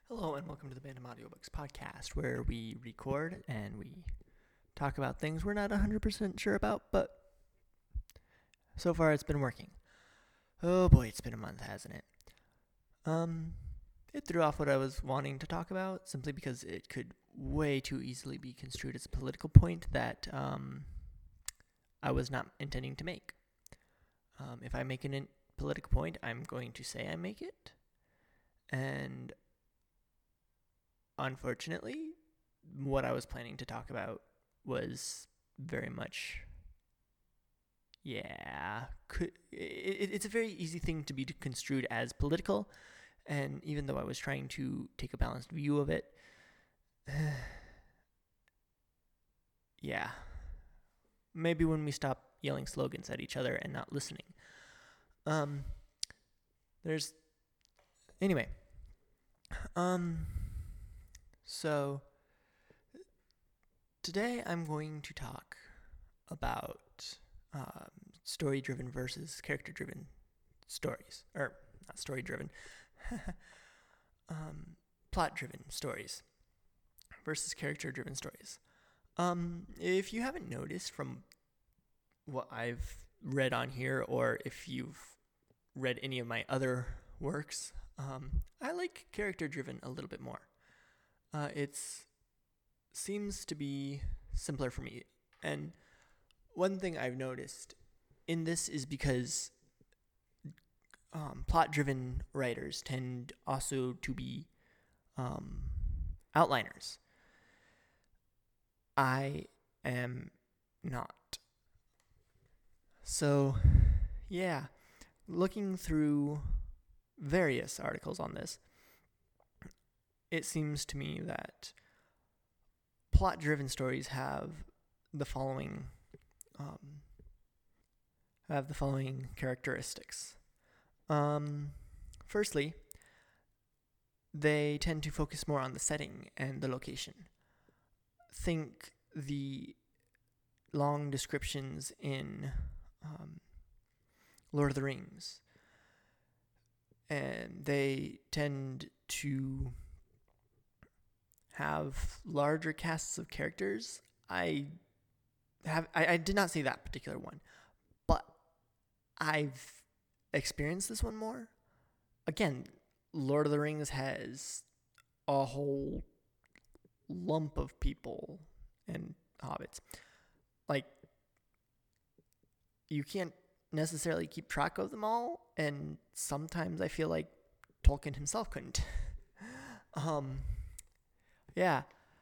Hello and welcome to the Bandom Audiobooks podcast, where we record and we talk about things we're not 100% sure about, but so far it's been working. Oh boy, it's been a month, hasn't it? It threw off what I was wanting to talk about, simply because it could way too easily be construed as a political point that I was not intending to make. If I make a political point, I'm going to say I make it, and unfortunately, what I was planning to talk about was very much, it's a very easy thing to be construed as political, and even though I was trying to take a balanced view of it, yeah, maybe when we stop yelling slogans at each other and not listening. There's, anyway, so today I'm going to talk about story-driven versus character-driven stories, or not story-driven, plot-driven stories versus character-driven stories. If you haven't noticed from what I've read on here, or if you've read any of my other works, I like character-driven a little bit more. It seems to be simpler for me, and one thing I've noticed in this is because plot-driven writers tend also to be outliners. I am not. So, yeah, looking through various articles on this, it seems to me that plot-driven stories have the following characteristics. Firstly, they tend to focus more on the setting and the location. Think the long descriptions in Lord of the Rings, and they tend to have larger casts of characters. I did not see that particular one, but I've experienced this one more. Again, Lord of the Rings has a whole lump of people and hobbits. Like, you can't necessarily keep track of them all, and sometimes I feel like Tolkien himself couldn't. Yeah.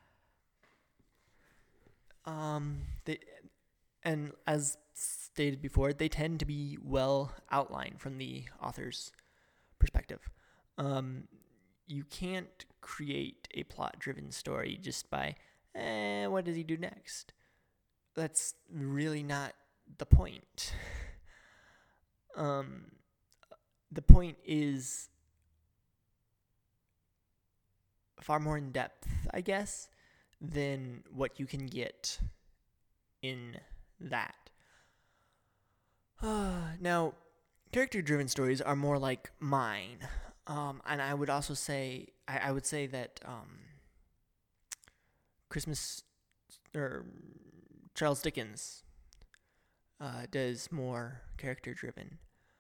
And as stated before, they tend to be well outlined from the author's perspective. You can't create a plot-driven story just by, what does he do next? That's really not the point. The point is far more in depth, I guess, than what you can get in that. Now, character-driven stories are more like mine, and I would also say I would say that Christmas or Charles Dickens does more character-driven.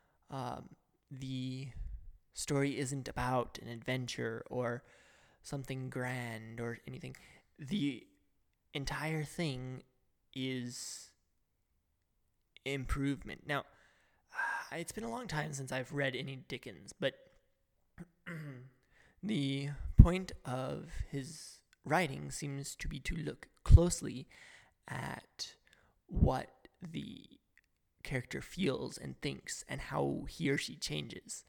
The story isn't about an adventure or something grand or anything. The entire thing is improvement. Now, it's been a long time since I've read any Dickens, but the point of his writing seems to be to look closely at what the character feels and thinks and how he or she changes.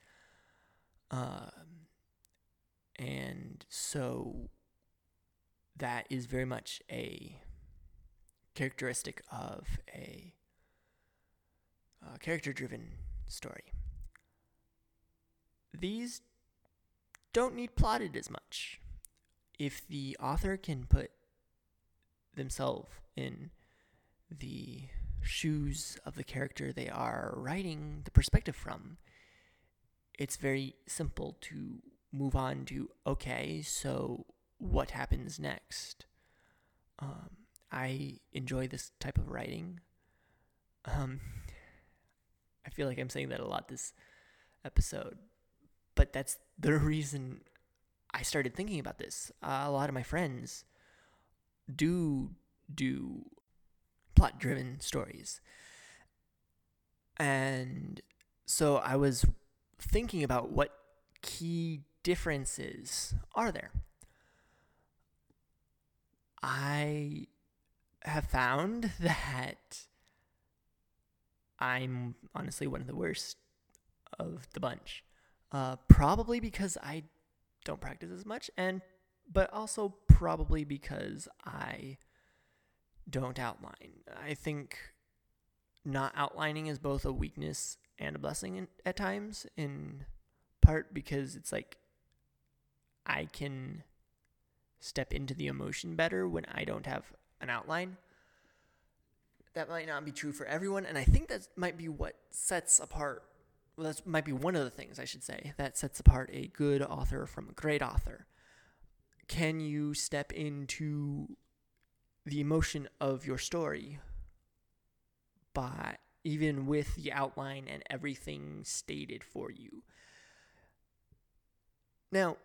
And so that is very much a characteristic of a character-driven story. These don't need plotted as much. If the author can put themselves in the shoes of the character they are writing the perspective from, it's very simple to move on to, okay, so what happens next? I enjoy this type of writing. I feel like I'm saying that a lot this episode, but that's the reason I started thinking about this. A lot of my friends do plot-driven stories. And so I was thinking about what key differences are there. I have found that I'm honestly one of the worst of the bunch. Probably because I don't practice as much, but also probably because I don't outline. I think not outlining is both a weakness and a blessing at times, in part because it's like I can step into the emotion better when I don't have an outline. That might not be true for everyone, and I think that might be what sets apart, well, that might be one of the things, I should say, that sets apart a good author from a great author. Can you step into the emotion of your story by, even with the outline and everything stated for you? Now,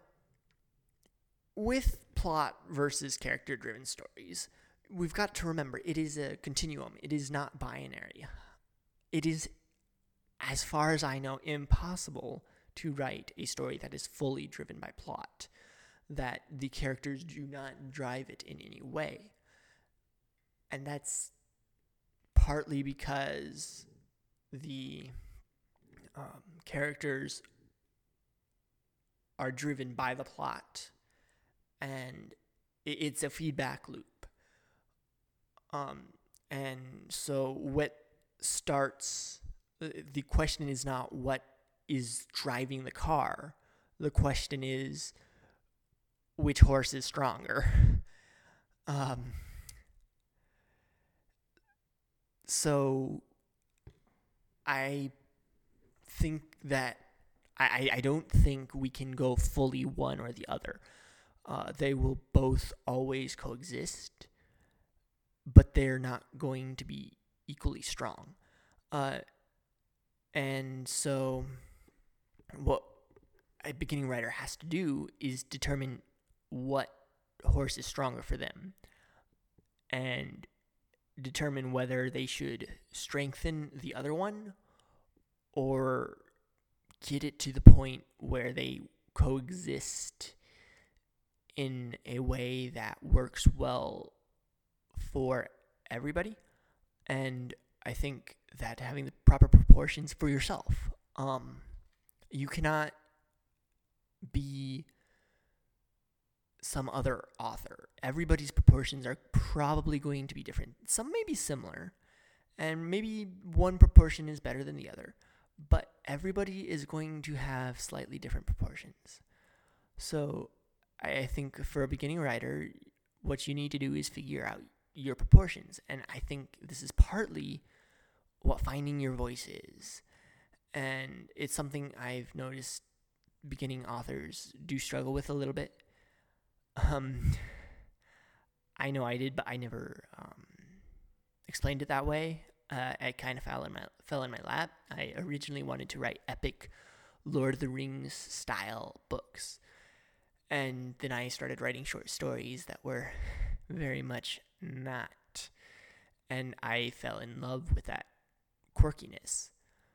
with plot versus character-driven stories, we've got to remember it is a continuum. It is not binary. It is, as far as I know, impossible to write a story that is fully driven by plot, that the characters do not drive it in any way. And that's partly because the characters are driven by the plot, and it's a feedback loop. And so what starts, the question is not what is driving the car. The question is which horse is stronger. So I think that I don't think we can go fully one or the other. They will both always coexist, but they're not going to be equally strong. And so what a beginning writer has to do is determine what horse is stronger for them and determine whether they should strengthen the other one or get it to the point where they coexist in a way that works well for everybody. And I think that having the proper proportions for yourself, you cannot be some other author. Everybody's proportions are probably going to be different. Some may be similar, and maybe one proportion is better than the other, but everybody is going to have slightly different proportions. So I think for a beginning writer, what you need to do is figure out your proportions. And I think this is partly what finding your voice is. And it's something I've noticed beginning authors do struggle with a little bit. I know I did, but I never explained it that way. It kind of fell in my lap. I originally wanted to write epic Lord of the Rings style books. And then I started writing short stories that were very much not. And I fell in love with that quirkiness.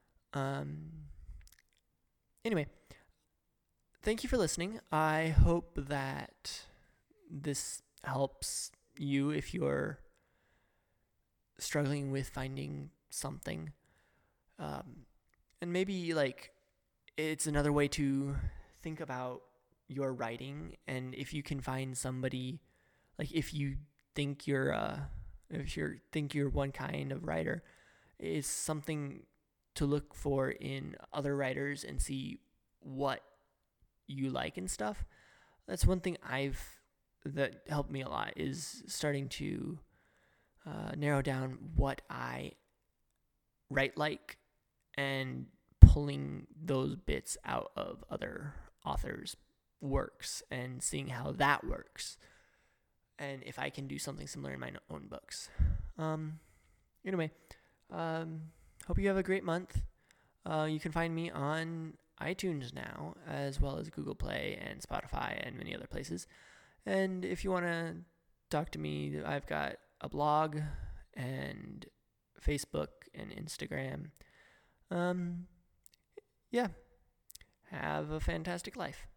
Anyway, thank you for listening. I hope that this helps you if you're struggling with finding something. And maybe like it's another way to think about your writing, and if you can find somebody, like if you think you're one kind of writer, it's something to look for in other writers and see what you like and stuff. That's one thing that helped me a lot, is starting to narrow down what I write like and pulling those bits out of other authors' works and seeing how that works, and if I can do something similar in my own books. Anyway, hope you have a great month. You can find me on iTunes now, as well as Google Play and Spotify and many other places. And if you want to talk to me, I've got a blog and Facebook and Instagram. Yeah. Have a fantastic life.